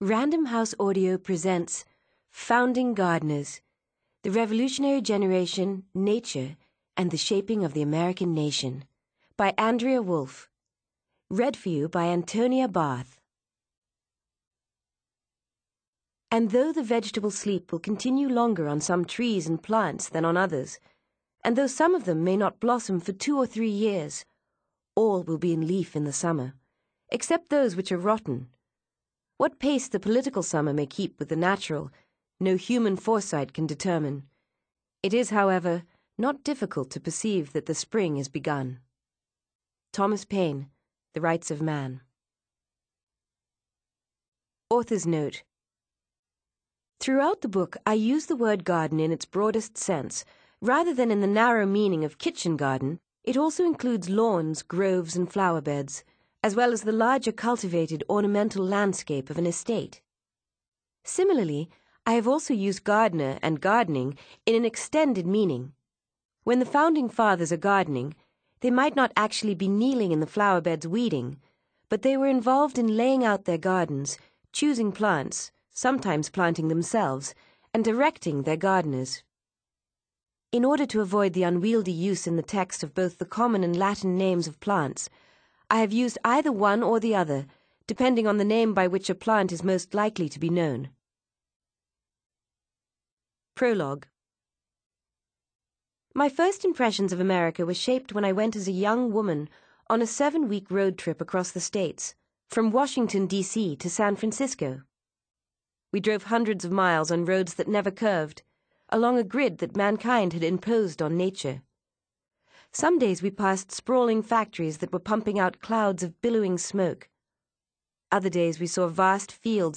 Random House Audio presents Founding Gardeners, The Revolutionary Generation, Nature, and the Shaping of the American Nation by Andrea Wolf. Read for you by Antonia Barth. And though the vegetable sleep will continue longer on some trees and plants than on others, and though some of them may not blossom for 2 or 3 years, all will be in leaf in the summer, except those which are rotten. What pace the political summer may keep with the natural, no human foresight can determine. It is, however, not difficult to perceive that the spring is begun. Thomas Paine, The Rights of Man. Author's note. Throughout the book, I use the word garden in its broadest sense. Rather than in the narrow meaning of kitchen garden, it also includes lawns, groves, and flower beds, as well as the larger cultivated ornamental landscape of an estate. Similarly, I have also used gardener and gardening in an extended meaning. When the founding fathers are gardening, they might not actually be kneeling in the flower beds weeding, but they were involved in laying out their gardens, choosing plants, sometimes planting themselves, and directing their gardeners. In order to avoid the unwieldy use in the text of both the common and Latin names of plants, I have used either one or the other, depending on the name by which a plant is most likely to be known. Prologue. My first impressions of America were shaped when I went as a young woman on a 7-week road trip across the states, from Washington, D.C. to San Francisco. We drove hundreds of miles on roads that never curved, along a grid that mankind had imposed on nature. Some days we passed sprawling factories that were pumping out clouds of billowing smoke. Other days we saw vast fields